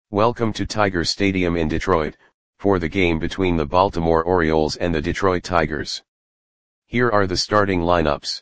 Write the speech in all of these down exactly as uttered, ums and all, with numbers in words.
Welcome to Tiger Stadium in Detroit, for the game between the Baltimore Orioles and the Detroit Tigers. Here are the starting lineups.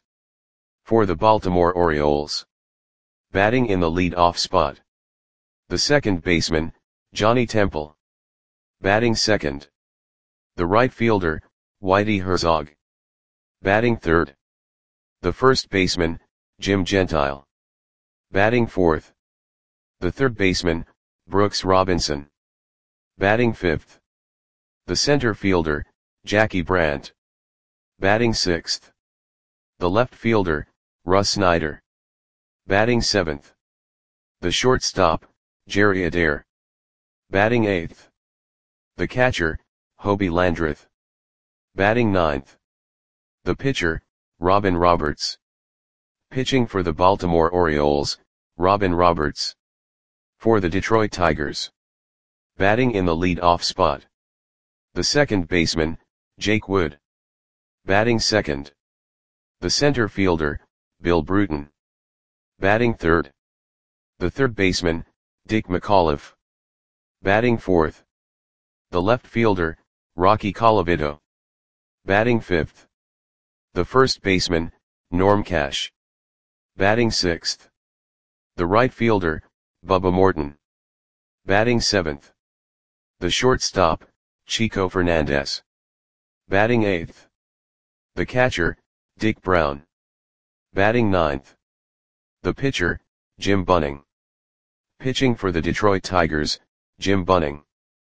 For the Baltimore Orioles. Batting in the lead-off spot. The second baseman, Johnny Temple. Batting second. The right fielder, Whitey Herzog. Batting third. The first baseman, Jim Gentile. Batting fourth. The third baseman, Brooks Robinson. Batting fifth. The center fielder, Jackie Brandt. Batting sixth. The left fielder, Russ Snyder. Batting seventh. The shortstop, Jerry Adair. Batting eighth. The catcher, Hobie Landreth. Batting ninth. The pitcher, Robin Roberts. Pitching for the Baltimore Orioles, Robin Roberts. For the Detroit Tigers. Batting in the lead-off spot. The second baseman, Jake Wood. Batting second. The center fielder, Bill Bruton. Batting third. The third baseman, Dick McAuliffe. Batting fourth. The left fielder, Rocky Colavito. Batting fifth. The first baseman, Norm Cash. Batting sixth. The right fielder, Bubba Morton. Batting seventh. The shortstop, Chico Fernandez. Batting eighth. The catcher, Dick Brown. Batting ninth. The pitcher, Jim Bunning. Pitching for the Detroit Tigers, Jim Bunning.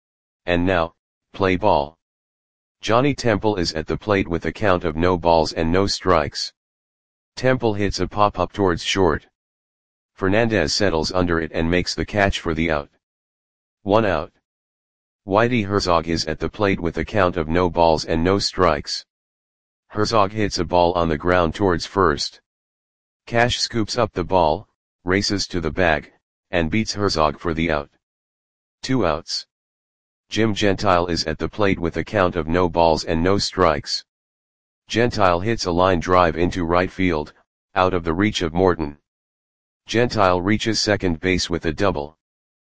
And now, play ball. Johnny Temple is at the plate with a count of no balls and no strikes. Temple hits a pop-up towards short. Fernandez settles under it and makes the catch for the out. One out. Whitey Herzog is at the plate with a count of no balls and no strikes. Herzog hits a ball on the ground towards first. Cash scoops up the ball, races to the bag, and beats Herzog for the out. Two outs. Jim Gentile is at the plate with a count of no balls and no strikes. Gentile hits a line drive into right field, out of the reach of Morton. Gentile reaches second base with a double.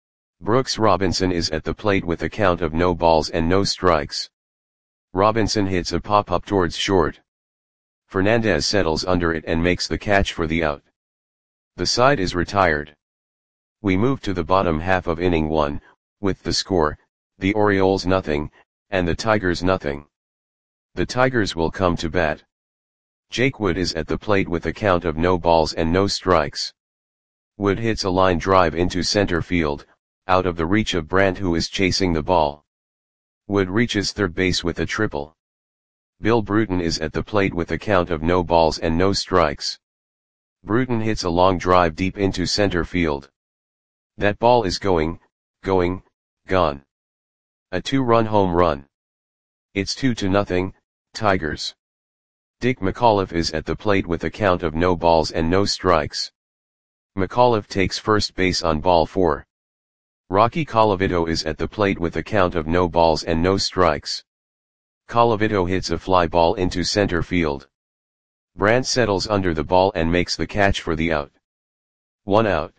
Brooks Robinson is at the plate with a count of no balls and no strikes. Robinson hits a pop-up towards short. Fernandez settles under it and makes the catch for the out. The side is retired. We move to the bottom half of inning one, with the score, the Orioles nothing, and the Tigers nothing. The Tigers will come to bat. Jake Wood is at the plate with a count of no balls and no strikes. Wood hits a line drive into center field, out of the reach of Brandt, who is chasing the ball. Wood reaches third base with a triple. Bill Bruton is at the plate with a count of no balls and no strikes. Bruton hits a long drive deep into center field. That ball is going, going, gone. A two-run home run. It's two to nothing, Tigers. Dick McAuliffe is at the plate with a count of no balls and no strikes. McAuliffe takes first base on ball four. Rocky Colavito is at the plate with a count of no balls and no strikes. Colavito hits a fly ball into center field. Brandt settles under the ball and makes the catch for the out. One out.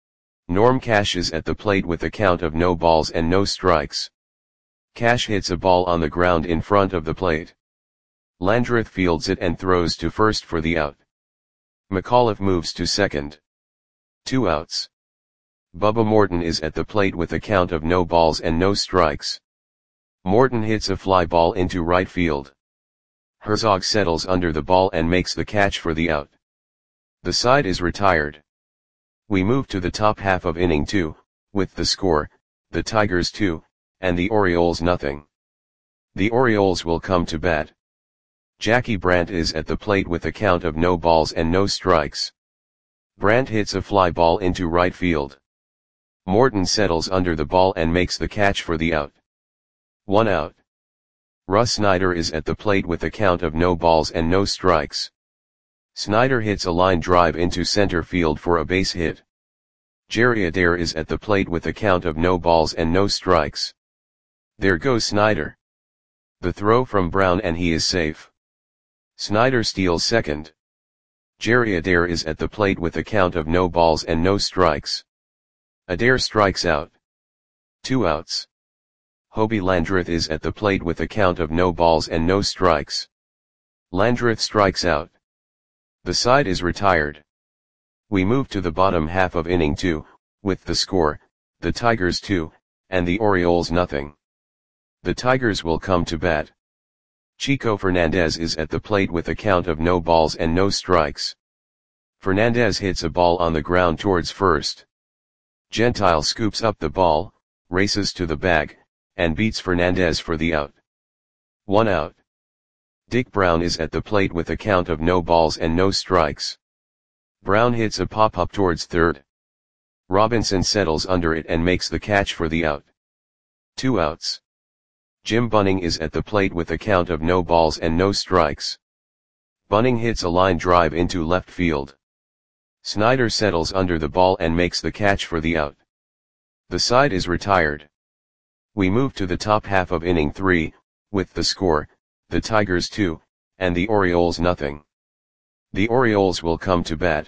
Norm Cash is at the plate with a count of no balls and no strikes. Cash hits a ball on the ground in front of the plate. Landreth fields it and throws to first for the out. McAuliffe moves to second. Two outs. Bubba Morton is at the plate with a count of no balls and no strikes. Morton hits a fly ball into right field. Herzog settles under the ball and makes the catch for the out. The side is retired. We move to the top half of inning two, with the score, the Tigers two, and the Orioles nothing. The Orioles will come to bat. Jackie Brandt is at the plate with a count of no balls and no strikes. Brandt hits a fly ball into right field. Morton settles under the ball and makes the catch for the out. One out. Russ Snyder is at the plate with a count of no balls and no strikes. Snyder hits a line drive into center field for a base hit. Jerry Adair is at the plate with a count of no balls and no strikes. There goes Snyder. The throw from Brown and he is safe. Snyder steals second. Jerry Adair is at the plate with a count of no balls and no strikes. Adair strikes out. Two outs. Hobie Landreth is at the plate with a count of no balls and no strikes. Landreth strikes out. The side is retired. We move to the bottom half of inning two, with the score, the Tigers two, and the Orioles nothing. The Tigers will come to bat. Chico Fernandez is at the plate with a count of no balls and no strikes. Fernandez hits a ball on the ground towards first. Gentile scoops up the ball, races to the bag, and beats Fernandez for the out. One out. Dick Brown is at the plate with a count of no balls and no strikes. Brown hits a pop-up towards third. Robinson settles under it and makes the catch for the out. Two outs. Jim Bunning is at the plate with a count of no balls and no strikes. Bunning hits a line drive into left field. Snyder settles under the ball and makes the catch for the out. The side is retired. We move to the top half of inning three, with the score, the Tigers two, and the Orioles nothing. The Orioles will come to bat.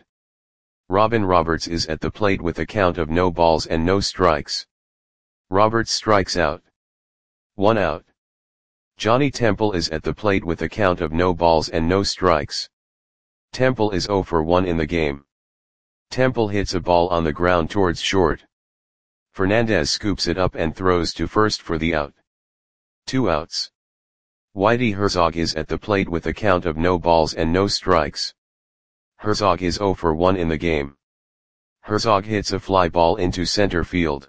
Robin Roberts is at the plate with a count of no balls and no strikes. Roberts strikes out. One out. Johnny Temple is at the plate with a count of no balls and no strikes. Temple is oh for one in the game. Temple hits a ball on the ground towards short. Fernandez scoops it up and throws to first for the out. Two outs. Whitey Herzog is at the plate with a count of no balls and no strikes. Herzog is oh for one in the game. Herzog hits a fly ball into center field.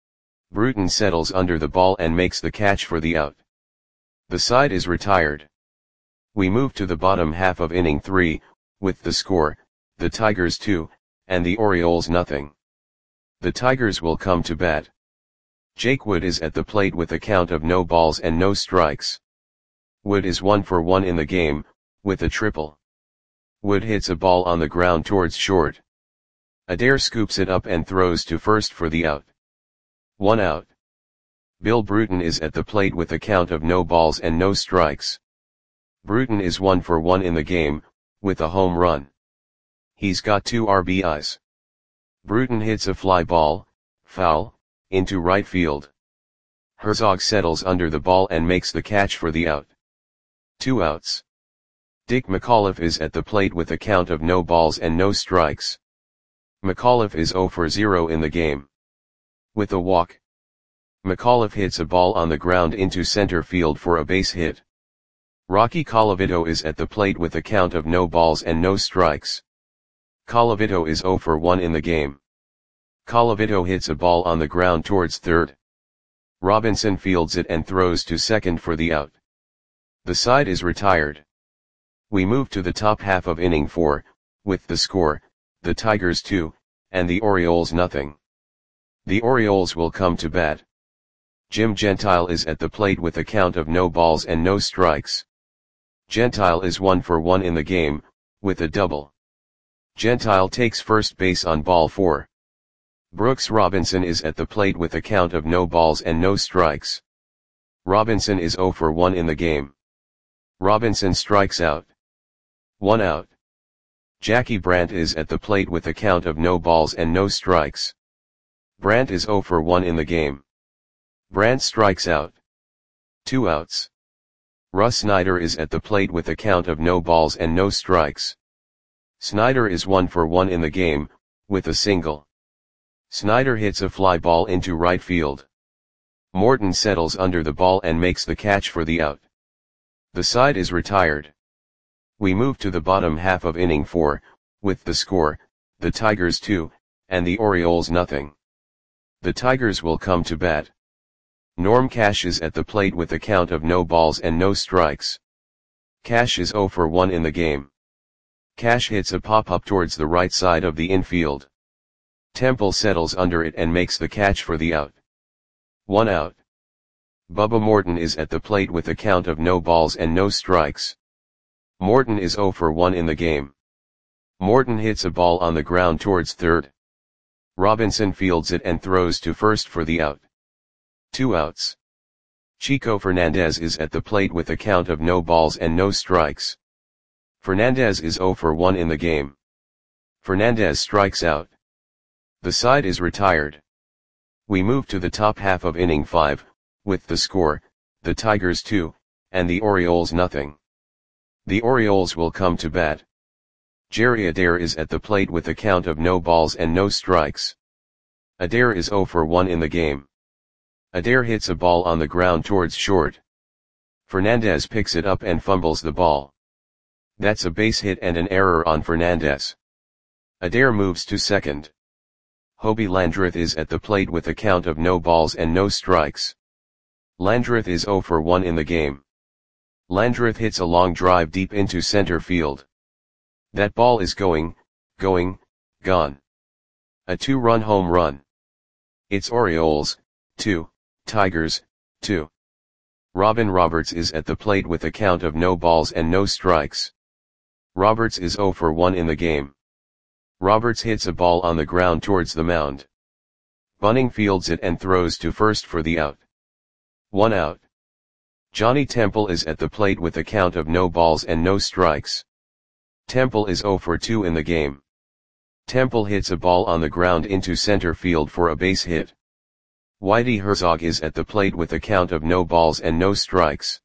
Bruton settles under the ball and makes the catch for the out. The side is retired. We move to the bottom half of inning three, with the score, the Tigers two, and the Orioles nothing. The Tigers will come to bat. Jake Wood is at the plate with a count of no balls and no strikes. Wood is one for one in the game, with a triple. Wood hits a ball on the ground towards short. Adair scoops it up and throws to first for the out. One out. Bill Bruton is at the plate with a count of no balls and no strikes. Bruton is one for one in the game, with a home run. He's got two R B Is. Bruton hits a fly ball, foul, into right field. Herzog settles under the ball and makes the catch for the out. Two outs. Dick McAuliffe is at the plate with a count of no balls and no strikes. McAuliffe is oh for zero in the game. With a walk. McAuliffe hits a ball on the ground into center field for a base hit. Rocky Colavito is at the plate with a count of no balls and no strikes. Colavito is oh for one in the game. Colavito hits a ball on the ground towards third. Robinson fields it and throws to second for the out. The side is retired. We move to the top half of inning four, with the score, the Tigers two, and the Orioles nothing. The Orioles will come to bat. Jim Gentile is at the plate with a count of no balls and no strikes. Gentile is one for one in the game, with a double. Gentile takes first base on ball four. Brooks Robinson is at the plate with a count of no balls and no strikes. Robinson is oh for one in the game. Robinson strikes out. One out. Jackie Brandt is at the plate with a count of no balls and no strikes. Brandt is oh for one in the game. Brandt strikes out. Two outs. Russ Snyder is at the plate with a count of no balls and no strikes. Snyder is one for one in the game, with a single. Snyder hits a fly ball into right field. Morton settles under the ball and makes the catch for the out. The side is retired. We move to the bottom half of inning four, with the score, the Tigers two, and the Orioles nothing. The Tigers will come to bat. Norm Cash is at the plate with a count of no balls and no strikes. Cash is oh for one in the game. Cash hits a pop-up towards the right side of the infield. Temple settles under it and makes the catch for the out. One out. Bubba Morton is at the plate with a count of no balls and no strikes. Morton is oh for one in the game. Morton hits a ball on the ground towards third. Robinson fields it and throws to first for the out. Two outs. Chico Fernandez is at the plate with a count of no balls and no strikes. Fernandez is oh for one in the game. Fernandez strikes out. The side is retired. We move to the top half of inning five, with the score, the Tigers two, and the Orioles nothing. The Orioles will come to bat. Jerry Adair is at the plate with a count of no balls and no strikes. Adair is oh for one in the game. Adair hits a ball on the ground towards short. Fernandez picks it up and fumbles the ball. That's a base hit and an error on Fernandez. Adair moves to second. Hobie Landreth is at the plate with a count of no balls and no strikes. Landreth is oh for one in the game. Landreth hits a long drive deep into center field. That ball is going, going, gone. A two-run home run. It's Orioles, two, Tigers, two. Robin Roberts is at the plate with a count of no balls and no strikes. Roberts is oh for one in the game. Roberts hits a ball on the ground towards the mound. Bunning fields it and throws to first for the out. One out. Johnny Temple is at the plate with a count of no balls and no strikes. Temple is oh for two in the game. Temple hits a ball on the ground into center field for a base hit. Whitey Herzog is at the plate with a count of no balls and no strikes.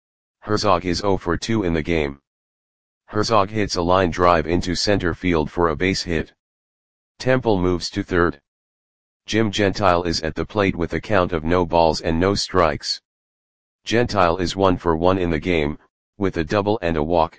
Herzog is oh for two in the game. Herzog hits a line drive into center field for a base hit. Temple moves to third. Jim Gentile is at the plate with a count of no balls and no strikes. Gentile is one for one in the game, with a double and a walk.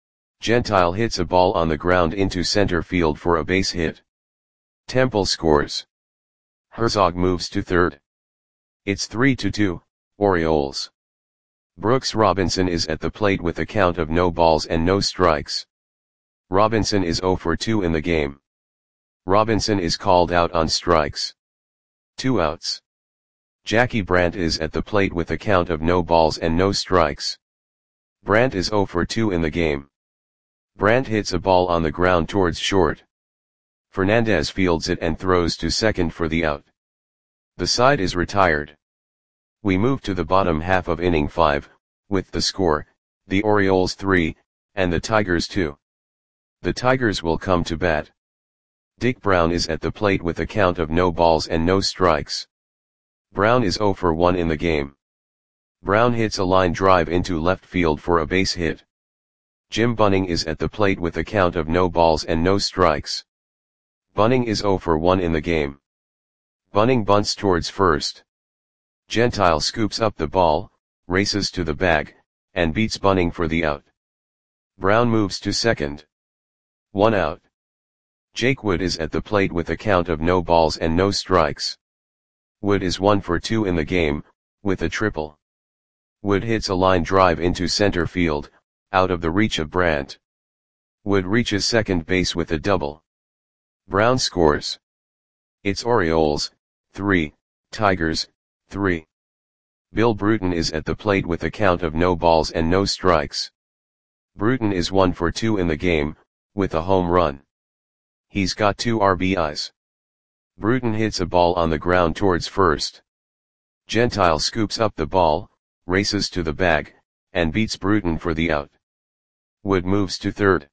Gentile hits a ball on the ground into center field for a base hit. Temple scores. Herzog moves to third. It's three to two, Orioles. Brooks Robinson is at the plate with a count of no balls and no strikes. Robinson is oh for two in the game. Robinson is called out on strikes. Two outs. Jackie Brandt is at the plate with a count of no balls and no strikes. Brandt is oh for two in the game. Brandt hits a ball on the ground towards short. Fernandez fields it and throws to second for the out. The side is retired. We move to the bottom half of inning five, with the score, the Orioles three, and the Tigers two. The Tigers will come to bat. Dick Brown is at the plate with a count of no balls and no strikes. Brown is oh for one in the game. Brown hits a line drive into left field for a base hit. Jim Bunning is at the plate with a count of no balls and no strikes. Bunning is oh for one in the game. Bunning bunts towards first. Gentile scoops up the ball, races to the bag, and beats Bunning for the out. Brown moves to second. One out. Jake Wood is at the plate with a count of no balls and no strikes. Wood is one for two in the game, with a triple. Wood hits a line drive into center field, out of the reach of Brandt. Wood reaches second base with a double. Brown scores. It's Orioles, three, Tigers, three. Bill Bruton is at the plate with a count of no balls and no strikes. Bruton is one for two in the game, with a home run. He's got two R B Is. Bruton hits a ball on the ground towards first. Gentile scoops up the ball, races to the bag, and beats Bruton for the out. Wood moves to third.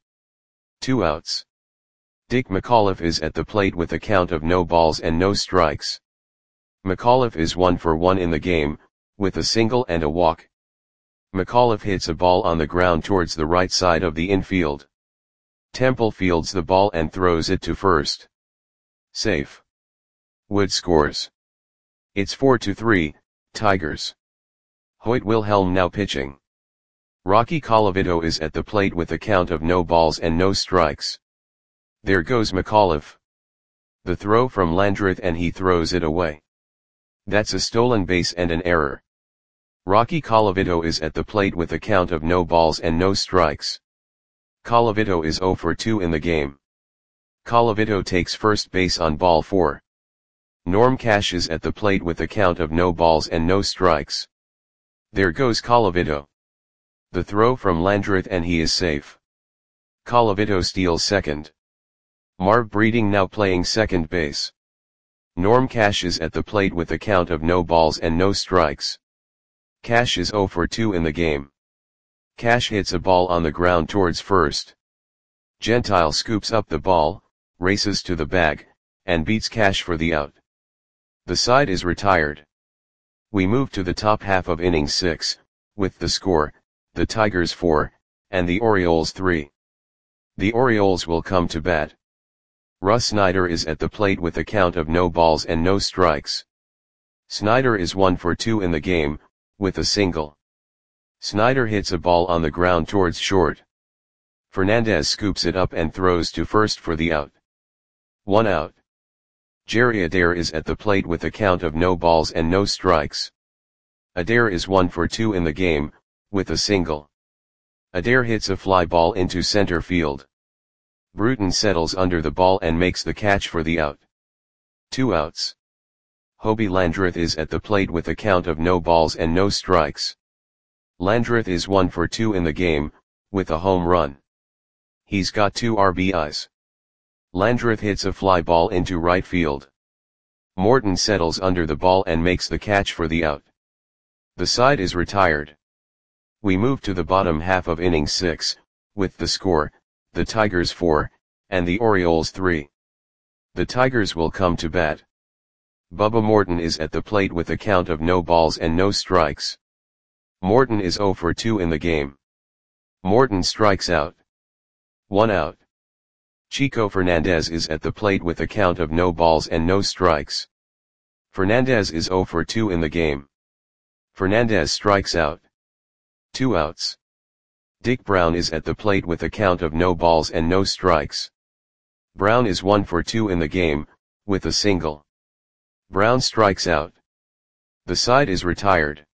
Two outs. Dick McAuliffe is at the plate with a count of no balls and no strikes. McAuliffe is one for one in the game, with a single and a walk. McAuliffe hits a ball on the ground towards the right side of the infield. Temple fields the ball and throws it to first. Safe. Wood scores. It's four to three, Tigers. Hoyt Wilhelm now pitching. Rocky Colavito is at the plate with a count of no balls and no strikes. There goes McAuliffe. The throw from Landreth and he throws it away. That's a stolen base and an error. Rocky Colavito is at the plate with a count of no balls and no strikes. Colavito is oh for two in the game. Colavito takes first base on ball four. Norm Cash is at the plate with a count of no balls and no strikes. There goes Colavito. The throw from Landreth and he is safe. Colavito steals second. Marv Breeding now playing second base. Norm Cash is at the plate with a count of no balls and no strikes. Cash is oh for two in the game. Cash hits a ball on the ground towards first. Gentile scoops up the ball, races to the bag, and beats Cash for the out. The side is retired. We move to the top half of inning six, with the score, the Tigers four, and the Orioles three. The Orioles will come to bat. Russ Snyder is at the plate with a count of no balls and no strikes. Snyder is one for two in the game, with a single. Snyder hits a ball on the ground towards short. Fernandez scoops it up and throws to first for the out. One out. Jerry Adair is at the plate with a count of no balls and no strikes. Adair is one for two in the game, with a single. Adair hits a fly ball into center field. Bruton settles under the ball and makes the catch for the out. Two outs. Hobie Landreth is at the plate with a count of no balls and no strikes. Landreth is one for two in the game, with a home run. He's got two R B Is. Landreth hits a fly ball into right field. Morton settles under the ball and makes the catch for the out. The side is retired. We move to the bottom half of inning six, with the score, the Tigers four, and the Orioles three. The Tigers will come to bat. Bubba Morton is at the plate with a count of no balls and no strikes. Morton is zero for two in the game. Morton strikes out. One out. Chico Fernandez is at the plate with a count of no balls and no strikes. Fernandez is zero for two in the game. Fernandez strikes out. Two outs. Dick Brown is at the plate with a count of no balls and no strikes. Brown is one for two in the game, with a single. Brown strikes out. The side is retired.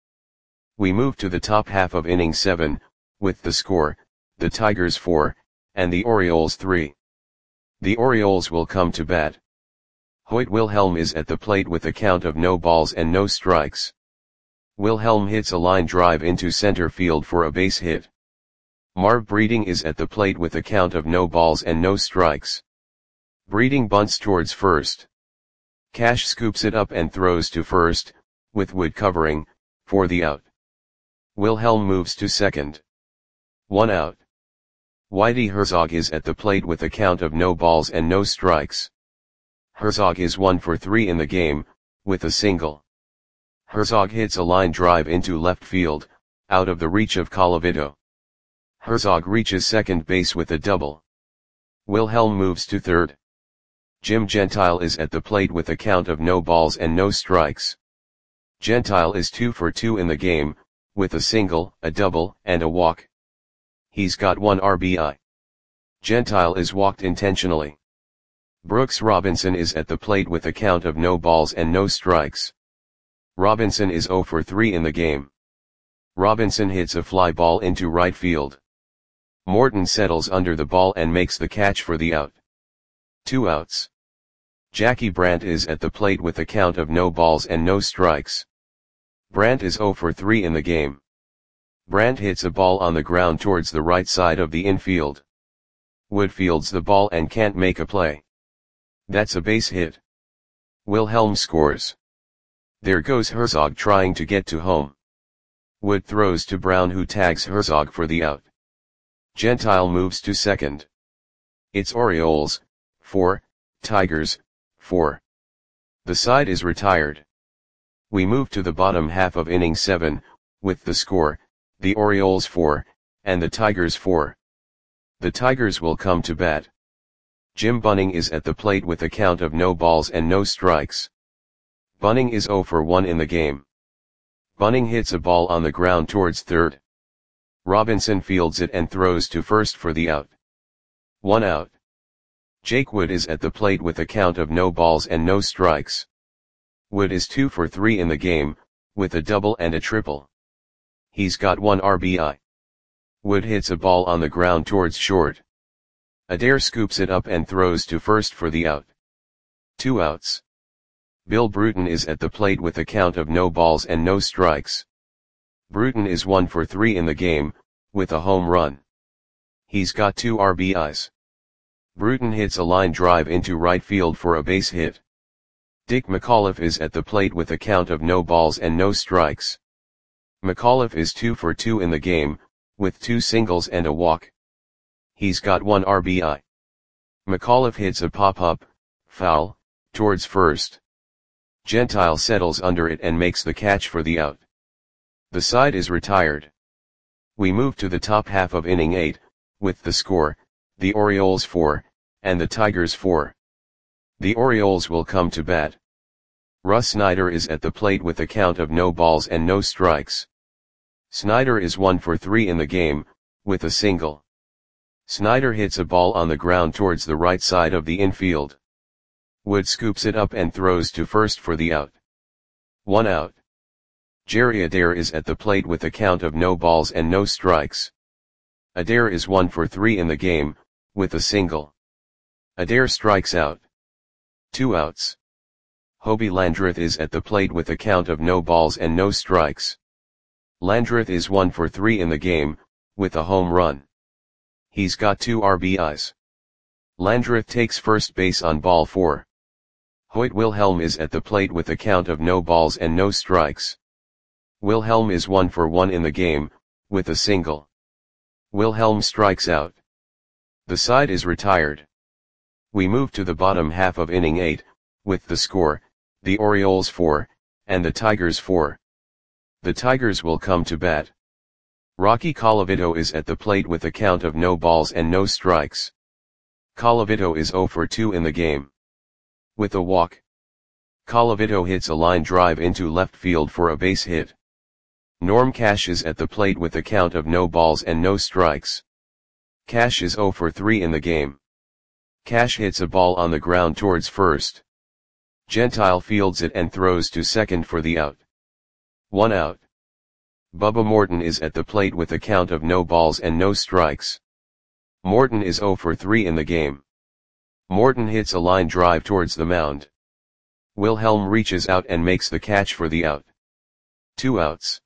We move to the top half of inning seven, with the score, the Tigers four, and the Orioles three. The Orioles will come to bat. Hoyt Wilhelm is at the plate with a count of no balls and no strikes. Wilhelm hits a line drive into center field for a base hit. Marv Breeding is at the plate with a count of no balls and no strikes. Breeding bunts towards first. Cash scoops it up and throws to first, with Wood covering, for the out. Wilhelm moves to second. One out. Whitey Herzog is at the plate with a count of no balls and no strikes. Herzog is one for three in the game, with a single. Herzog hits a line drive into left field, out of the reach of Colavito. Herzog reaches second base with a double. Wilhelm moves to third. Jim Gentile is at the plate with a count of no balls and no strikes. Gentile is two for two in the game, with a single, a double, and a walk. He's got one R B I. Gentile is walked intentionally. Brooks Robinson is at the plate with a count of no balls and no strikes. Robinson is zero for three in the game. Robinson hits a fly ball into right field. Morton settles under the ball and makes the catch for the out. Two outs. Jackie Brandt is at the plate with a count of no balls and no strikes. Brandt is zero for three in the game. Brandt hits a ball on the ground towards the right side of the infield. Wood fields the ball and can't make a play. That's a base hit. Wilhelm scores. There goes Herzog trying to get to home. Wood throws to Brown, who tags Herzog for the out. Gentile moves to second. It's Orioles, four, Tigers, four. The side is retired. We move to the bottom half of inning seven, with the score, the Orioles four, and the Tigers four. The Tigers will come to bat. Jim Bunning is at the plate with a count of no balls and no strikes. Bunning is zero for one in the game. Bunning hits a ball on the ground towards third. Robinson fields it and throws to first for the out. One out. Jake Wood is at the plate with a count of no balls and no strikes. Wood is two for three in the game, with a double and a triple. He's got one R B I. Wood hits a ball on the ground towards short. Adair scoops it up and throws to first for the out. Two outs. Bill Bruton is at the plate with a count of no balls and no strikes. Bruton is one for three in the game, with a home run. He's got two R B Is. Bruton hits a line drive into right field for a base hit. Dick McAuliffe is at the plate with a count of no balls and no strikes. McAuliffe is two for two in the game, with two singles and a walk. He's got one R B I. McAuliffe hits a pop-up, foul, towards first. Gentile settles under it and makes the catch for the out. The side is retired. We move to the top half of inning eight, with the score, the Orioles four, and the Tigers four. The Orioles will come to bat. Russ Snyder is at the plate with a count of no balls and no strikes. Snyder is one for three in the game, with a single. Snyder hits a ball on the ground towards the right side of the infield. Wood scoops it up and throws to first for the out. One out. Jerry Adair is at the plate with a count of no balls and no strikes. Adair is one for three in the game, with a single. Adair strikes out. Two outs. Hobie Landreth is at the plate with a count of no balls and no strikes. Landreth is one for three in the game, with a home run. He's got two R B Is. Landreth takes first base on ball four. Hoyt Wilhelm is at the plate with a count of no balls and no strikes. Wilhelm is one for one in the game, with a single. Wilhelm strikes out. The side is retired. We move to the bottom half of inning eight, with the score, the Orioles four, and the Tigers four. The Tigers will come to bat. Rocky Colavito is at the plate with a count of no balls and no strikes. Colavito is zero for two in the game. With a walk. Colavito hits a line drive into left field for a base hit. Norm Cash is at the plate with a count of no balls and no strikes. Cash is zero for three in the game. Cash hits a ball on the ground towards first. Gentile fields it and throws to second for the out. One out. Bubba Morton is at the plate with a count of no balls and no strikes. Morton is zero for three in the game. Morton hits a line drive towards the mound. Wilhelm reaches out and makes the catch for the out. Two outs.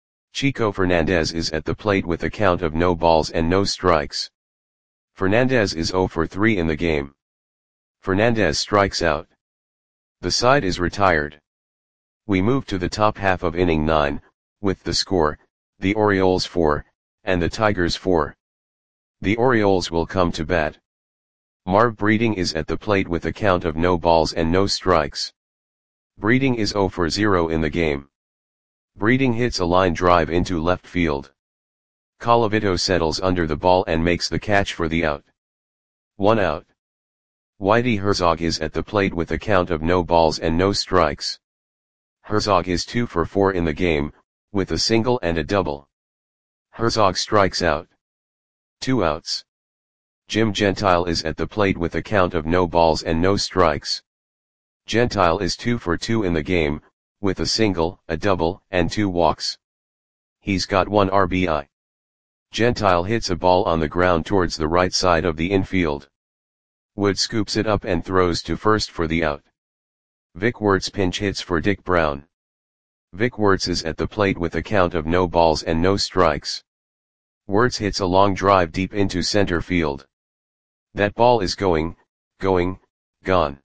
Chico Fernandez is at the plate with a count of no balls and no strikes. Fernandez is zero for three in the game. Fernandez strikes out. The side is retired. We move to the top half of inning nine, with the score, the Orioles four, and the Tigers four. The Orioles will come to bat. Marv Breeding is at the plate with a count of no balls and no strikes. Breeding is zero for zero in the game. Breeding hits a line drive into left field. Colavito settles under the ball and makes the catch for the out. One out. Whitey Herzog is at the plate with a count of no balls and no strikes. Herzog is two for four in the game, with a single and a double. Herzog strikes out. Two outs. Jim Gentile is at the plate with a count of no balls and no strikes. Gentile is two for two in the game, with a single, a double, and two walks. He's got one R B I. Gentile hits a ball on the ground towards the right side of the infield. Wood scoops it up and throws to first for the out. Vic Wertz pinch hits for Dick Brown. Vic Wertz is at the plate with a count of no balls and no strikes. Wertz hits a long drive deep into center field. That ball is going, going, gone.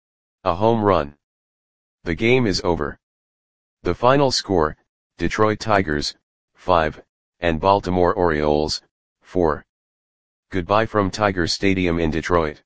A home run. The game is over. The final score, Detroit Tigers, five, and Baltimore Orioles, four. Goodbye from Tiger Stadium in Detroit.